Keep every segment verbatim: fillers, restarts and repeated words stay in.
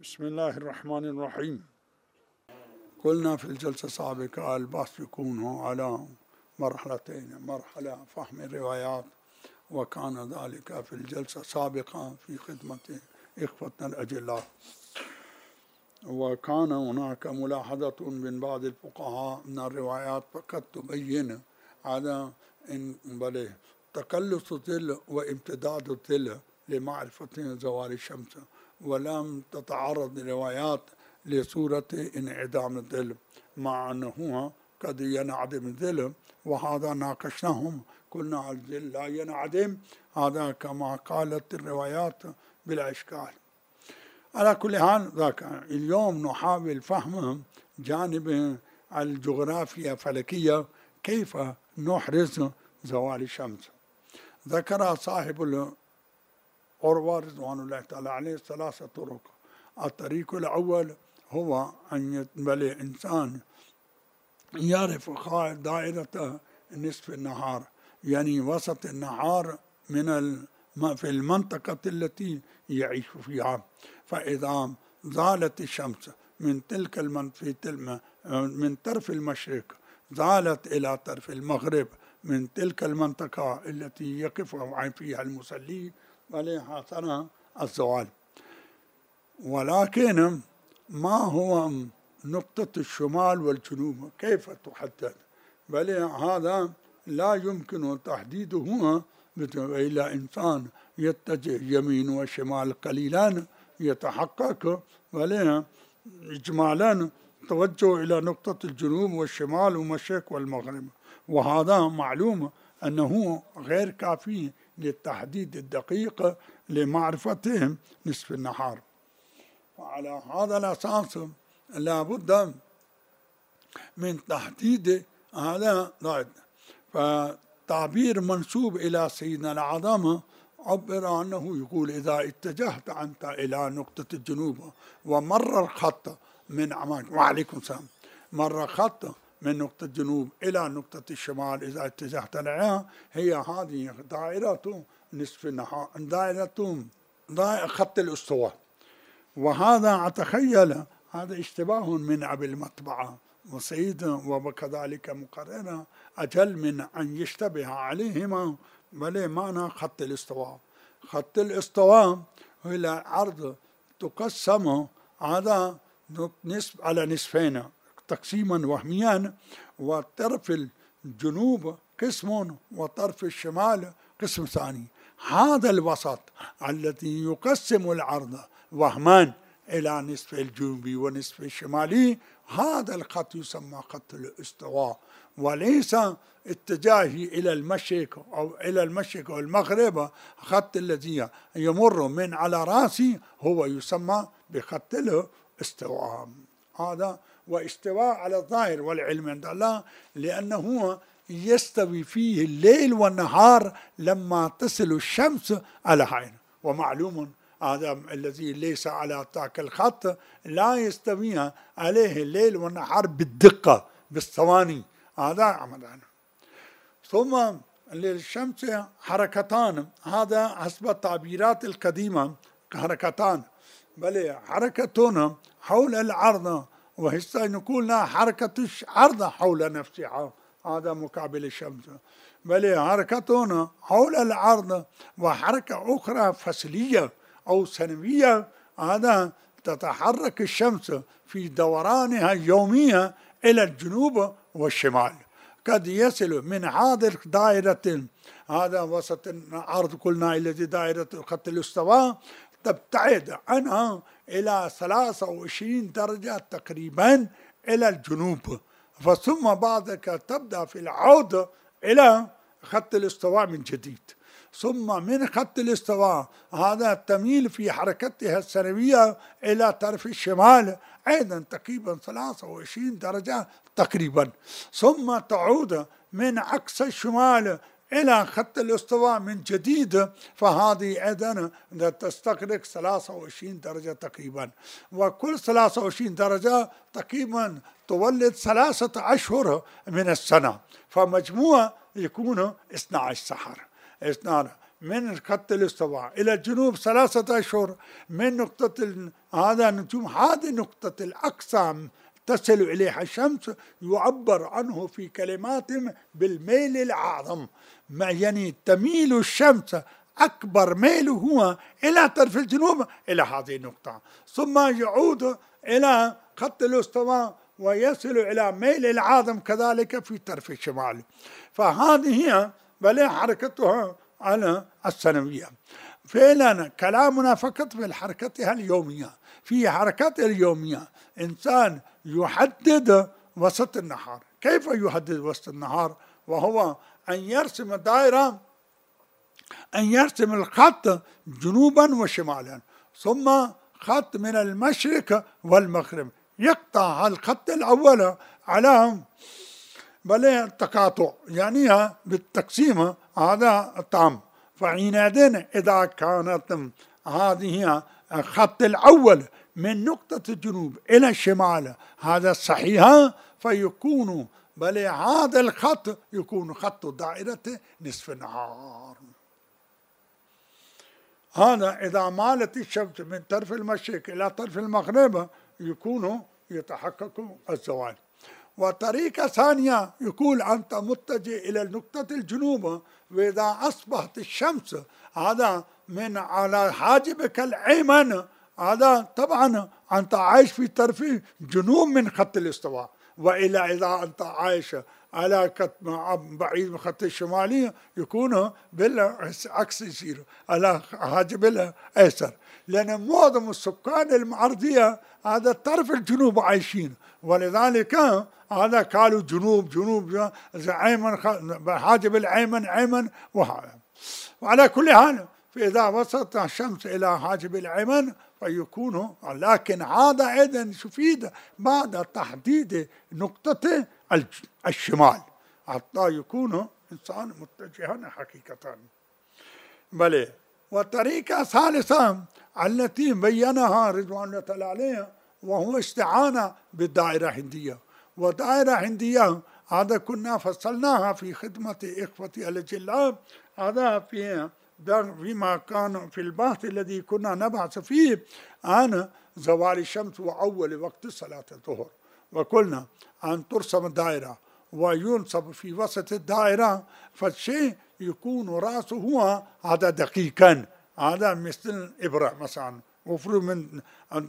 بسم الله الرحمن الرحيم. قلنا في الجلسة السابقة البحث يكون على مرحلتين: مرحلة فهم الروايات، وكان ذلك في الجلسة السابقة في خدمة إخوتنا الأجلاء، وكان هناك ملاحظة من بعض الفقهاء أن الروايات فقط تبين على إن بل تقلص الظل وامتداد الظل لمعرفة زوال الشمس، ولم تتعرض الروايات لصورة انعدام الظل، مع أنه قد ينعدم الظل، وهذا ناقشناهم. قلنا الظل لا ينعدم، هذا كما قالت الروايات بلا إشكال. على كل حال ذاك اليوم نحاول فهم جانب الجغرافيا الفلكية، كيف نحرز زوال الشمس. ذكر صاحب العروة رضوان الله تعالى عليه ثلاثة طرق. الطريق الأول هو أن يبلغ إنسان يعرف دائرة نصف النهار، يعني وسط النهار من في المنطقة التي يعيش فيها، فإذا زالت الشمس من تلك المنطقة من طرف المشرق زالت إلى طرف المغرب من تلك المنطقة التي يقف فيها المصلي، عليها حصل الزوال. ولكن ما هو نقطة الشمال والجنوب؟ كيف تحدد؟ بل هذا لا يمكن تحديده إلا إنسان يتجه يمين وشمال قليلا يتحقق، بل إجمالا توجه إلى نقطة الجنوب والشمال والمشرق والمغرب، وهذا معلوم أنه غير كافي للتحديد الدقيق لمعرفة نصف النهار. وعلى هذا الأساس لا بد من تحديد هذا. فتعبير منسوب إلى سيدنا الأعظم عبر عنه يقول: إذا اتجهت أنت إلى نقطة الجنوب ومر الخط من أمامك، وعليكم السلام، مر خط من نقطة الجنوب إلى نقطة الشمال، إذا اتجهت لها، هي هذه دائرة نصف النهار، دائرة دائرة خط الاستواء. وهذا أتخيل هذا اشتباه من أبي المطبعة وسيد، وكذلك مقررة أجل من أن يشتبه عليهما، بل معنى خط الاستواء. خط الاستواء هي الأرض تقسم هذا نصف على نصفين تقسيما وهميا، وطرف الجنوب قسم وطرف الشمال قسم ثاني. هذا الوسط الذي يقسم الأرض وهمان إلى نصف الجنوبي ونصف الشمالي، هذا الخط يسمى خط الاستواء، وليس اتجاهي إلى المشرق أو إلى المشرق والمغرب. خط الذي يمر من على رأسي هو يسمى بخط الاستواء. هذا واستواء على الظاهر والعلم عند الله، لأنه يستوي فيه الليل والنهار لما تصل الشمس على عين. ومعلوم هذا الذي ليس على ذاك الخط لا يستوي عليه الليل والنهار بالدقة بالثواني، هذا عملنا. ثم للشمس حركتان، هذا حسب التعبيرات القديمة حركتان، بل حركة حول الأرض، وهسه نقول حركة الأرض حول نفسها، هذا مقابل الشمس، بل حركة حول الأرض وحركة أخرى فصلية أو سنوية، هذا تتحرك الشمس في دورانها اليومية إلى الجنوب والشمال. قد يصل من هذه دائرة، هذا وسط الأرض قلنا الذي دائرة خط الاستواء، تبتعد عنها إلى ثلاثة وعشرين درجة تقريبا إلى الجنوب، ثم بعدك تبدأ في العودة إلى خط الاستواء من جديد، ثم من خط الاستواء هذا تميل في حركتها السنوية إلى طرف الشمال أيضا تقريبا ثلاثة وعشرين درجة تقريبا، ثم تعود من عكس الشمال إلى خط الاستواء من جديد، فهذه أيضا تستغرق ثلاثة وعشرين درجة تقريبا، وكل ثلاثة وعشرين درجة تقريبا تولد ثلاثة أشهر من السنة، فمجموع يكون اثني عشر سحر. من خط الاستواء إلى الجنوب ثلاثة أشهر من نقطة هذا النجوم، هذه نقطة الأقصى تصل إليها الشمس، يعبر عنه في كلمات بالميل الأعظم، يعني تميل الشمس أكبر ميل هو إلى طرف الجنوب إلى هذه النقطة، ثم يعود إلى خط الاستواء ويصل إلى ميل العاظم كذلك في طرف الشمال. فهذه هي بل حركتها على السنوية. فعلا كلامنا فقط في حركتها اليومية. في حركتها اليومية إنسان يحدد وسط النهار. كيف يحدد وسط النهار؟ وهو أن يرسم دائرة، أن يرسم الخط جنوبا وشمالا، ثم خط من المشرق والمغرب، يقطع الخط الأول على بل التقاطع، يعني بالتقسيم هذا التام. فحينئذ إذا كانت هذه الخط الأول من نقطة الجنوب إلى الشمال هذا صحيح، فيكون بل هذا الخط يكون خط دائرة نصف النهار. هذا إذا مالت الشمس من طرف المشرق إلى طرف المغرب يكون يتحقق الزوال. وطريقة ثانية يقول أنت متجه إلى نقطة الجنوب، وإذا أصبحت الشمس هذا من على حاجبك الأيمن، هذا طبعا أنت عايش في طرف جنوب من خط الاستواء، وإلا إذا أنت عايش على بعيد من خط الشمالي يكون بالعكس، يصير على حاجب الأيسر، لأن معظم السكان المعرضية هذا طرف الجنوب عايشين، ولذلك هذا قالوا جنوب جنوب أيمن، حاجب الأيمن أيمن وهذا. وعلى كل حال فإذا وصلت الشمس إلى حاجب الأيمن فيكون، لكن هذا أيضا يفيد بعد تحديد نقطة الشمال حتى يكون إنسان متجها حقيقة. بل والطريقة الثالثة التي بينها رضوان الله تعالى عليه وهو استعانة بالدائرة الهندية. ودائرة هندية هذا كنا فصلناها في خدمة إخوتي الأجلاء، هذا في فيما كان في البحث الذي كنا نبحث فيه عن زوال الشمس وأول وقت صلاة الظهر. وقلنا أن ترسم الدائرة وينصب في وسط الدائرة، فالشيء يكون رأسه هو هذا دقيقا، هذا مثل إبرة مثلا، وفرو من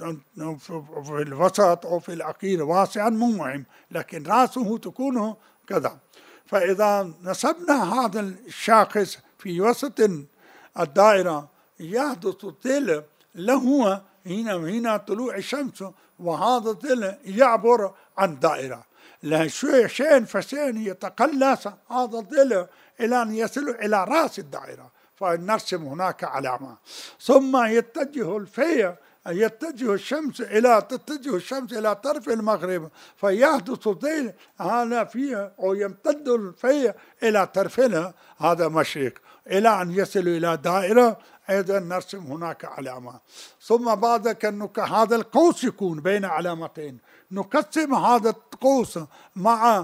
في الوسط أو في الأخير واسعا مو مهم، لكن رأسه تكون كذا. فإذا نصبنا هذا الشاخص في وسط الدائرة يحدث ظل له هنا هنا طلوع الشمس، وهذا الظل يعبر عن دائرة، لا شيء فشيء يتقلص هذا الظل إلى أن يصل إلى رأس الدائرة، فنرسم هناك علامة، ثم يتجه الفي يتجه الشمس إلى تتجه الشمس إلى طرف المغرب، فيحدث ظل هذا فيها أو يمتد الفي إلى طرفنا هذا مشرق، إلى أن يصل إلى دائرة أيضا نرسم هناك علامة. ثم بعد كأنك هذا القوس يكون بين علامتين، نقسم هذا القوس مع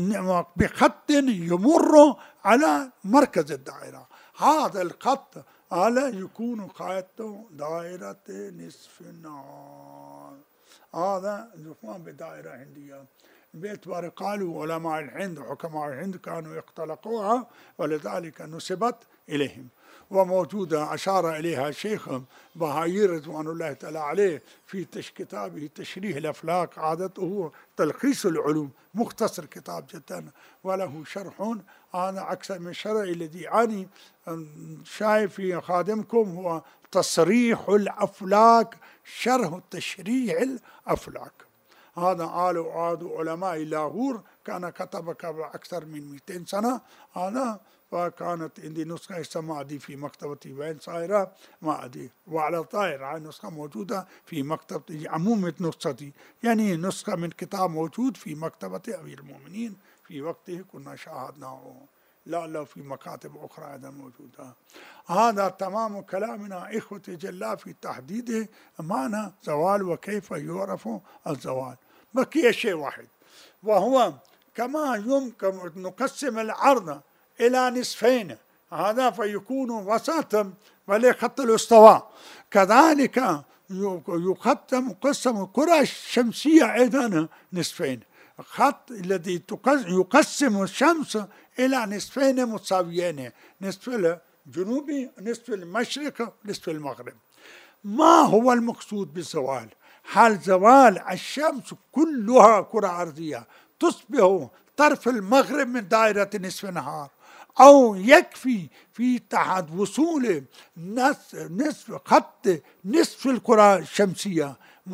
بخط يمر على مركز الدائرة، هذا الخط على يكون خط دائرة نصف النهار. هذا يقام بدائرة هندية باعتبار قالوا علماء الهند وحكماء الهند كانوا يختلقوها، ولذلك نسبت إليهم، وموجودة أشار إليها الشيخ بهائي رضوان الله تعالى عليه في كتابه تشريح الأفلاك. عادته تلخيص العلوم، مختصر كتاب جدا وله شرح، أنا أكثر من شرح الذي أنا شايف في خادمكم هو تصريح الأفلاك، شرح تشريح الأفلاك. هذا قالوا عادوا علماء لاهور، كان كتب قبل أكثر من مئتين سنة هذا، فكانت عندي نسخة اسمها دي في مكتبتي وين صايرة ما أدري، وعلى طائر هاي النسخة موجودة في مكتبتي، عمومة نسختي يعني نسخة من كتاب موجود في مكتبة أمير المؤمنين في وقته كنا شاهدناه، لا لا في مكاتب أخرى هذا موجودة. هذا تمام كلامنا إخوتي جلاء في تحديد معنى زوال وكيف يعرف الزوال. بقي شيء واحد، وهو كما يمكن نقسم العرض إلى نصفين هذا فيكون وسطا بل خط الاستواء. كذلك يقسم قسم الكرة الشمسية أيضا نصفين، خط الذي يقسم الشمس إلى نصفين متساويين، نصف الجنوبي نصف المشرق نصف المغرب. ما هو المقصود بالزوال؟ حال زوال الشمس كلها كرة أرضية تصبح طرف المغرب من دائرة نصف النهار، أو يكفي في تحت وصول نصف خط نصف الكرة الشمسية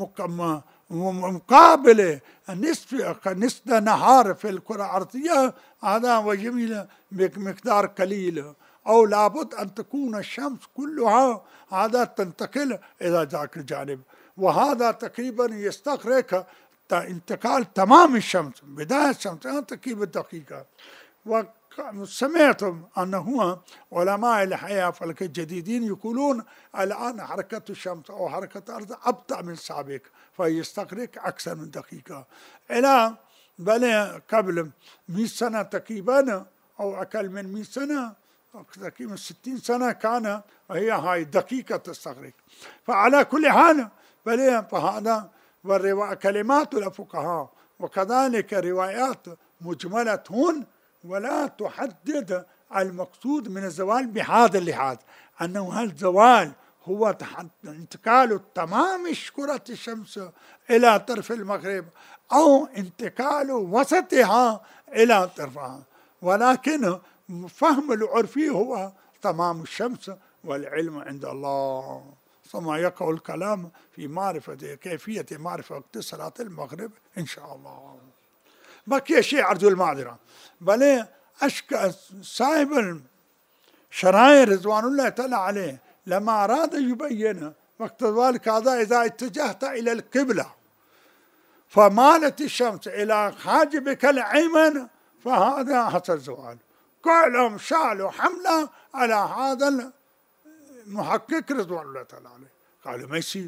مقابل نصف نصف نهار في الكرة الأرضية، هذا وجميل بمقدار قليل، أو لابد أن تكون الشمس كلها هذا تنتقل إلى ذاك الجانب. وهذا تقريبا يستغرق انتقال تمام الشمس، بداية الشمس تقريبا دقيقة. وسمعتم أنه علماء الحياة فلك الجديدين يقولون الآن حركة الشمس أو حركة الأرض أبطأ من السابق، فيستغرق أكثر من دقيقة. إلى بل قبل مئة سنة تقريبا أو أقل من مئة سنة، تقريبا ستين سنة كان هي هاي دقيقة تستغرق. فعلى كل حال بل فهذا كلمات الفقهاء وكذلك روايات مجملة هون، ولا تحدد المقصود من الزوال بهذا اللحاظ، أنه الزوال هو انتقال تمام كرة الشمس إلى طرف المغرب أو انتقال وسطها إلى طرفها، ولكن فهم العرفي هو تمام الشمس، والعلم عند الله. ثم يقع الكلام في معرفة كيفية معرفة وقت صلاة المغرب إن شاء الله. بقي شيء أرجو المعذرة، بل أشكى صاحب الشرايع رضوان الله تعالى عليه لما أراد يبين وقت ذلك هذا إذا اتجهت إلى القبلة فمالت الشمس إلى حاجبك الأيمن فهذا حصل زوال. كلهم شالوا حملة على هذا المحقق رضوان الله تعالى عليه، قالوا ما يصير،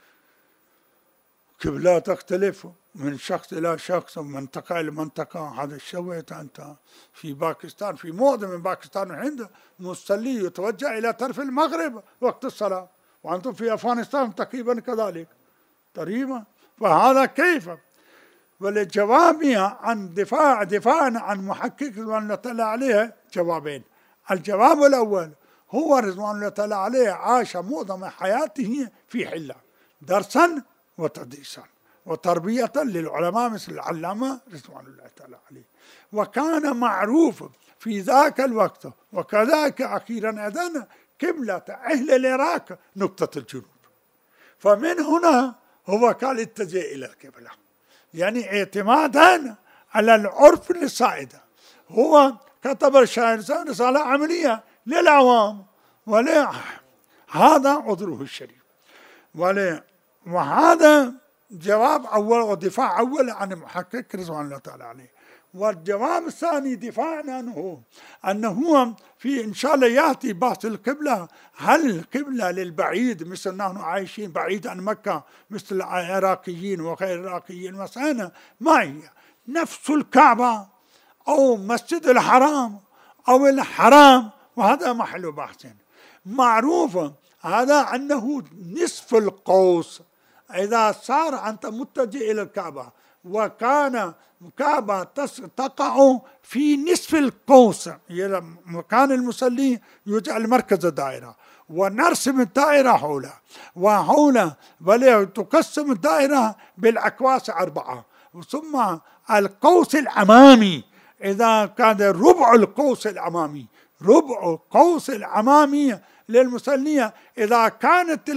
قبلة تختلف من شخص إلى شخص ومن منطقة إلى منطقة. هذا شويت أنت في باكستان، في معظم من باكستان وهند مصلي يتوجه إلى طرف المغرب وقت الصلاة، وأنتم في أفغانستان تقريبا كذلك تقريبا. فهذا كيف؟ والجواب عن دفاع دفاعا عن محقق رضوان الله تعالى عليه جوابين. الجواب الأول هو رضوان الله تعالى عليه عاش معظم حياته في حلة درسا وتدريسا وتربية للعلماء مثل العلامة رضوان الله تعالى عليه، وكان معروف في ذاك الوقت وكذاك أخيرا أيضا قبلة أهل العراق نقطة الجنوب. فمن هنا هو قال اتجه إلى القبلة، يعني اعتمادا على العرف السائد. هو كتب الشاعر رسالة عملية للعوام، ولا هذا عذره الشريف، ولا وهذا جواب أول ودفاع أول عن المحقق رضوان الله تعالى عليه. والجواب الثاني دفاع عنه أنه في إن شاء الله يأتي بحث القبلة، هل القبلة للبعيد مثل نحن عايشين بعيد عن مكة مثل العراقيين وغير العراقيين مثلا، ما هي نفس الكعبة أو مسجد الحرام أو الحرام، وهذا محل بحث معروف. هذا أنه نصف القوس إذا صار أنت متجه إلى الكعبة وكان الكعبة تقع في نصف القوس، مكان المصلي يجعل مركز الدائرة ونرسم الدائرة حوله وحوله، بل تقسم الدائرة بالأكواس أربعة، ثم القوس الأمامي إذا كان ربع القوس الأمامي ربع القوس الأمامي للمصلية إذا كانت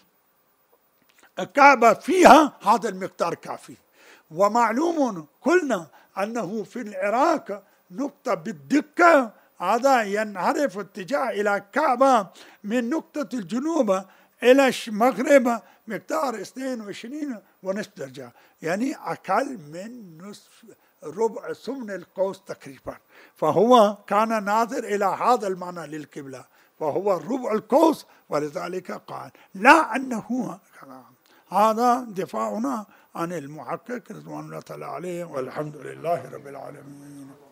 الكعبة فيها هذا المقدار كافي. ومعلوم قلنا أنه في العراق نقطة بالدقة هذا ينحرف اتجاه إلى الكعبة من نقطة الجنوب إلى المغرب مقدار اثنين وعشرين ونصف درجة، يعني أقل من نصف ربع ثمن القوس تقريبا. فهو كان ناظر إلى هذا المعنى للقبلة، فهو ربع القوس، ولذلك قال لا أنه هذا دفاعنا عن المحقق رضوان الله تعالى عليه، والحمد لله رب العالمين.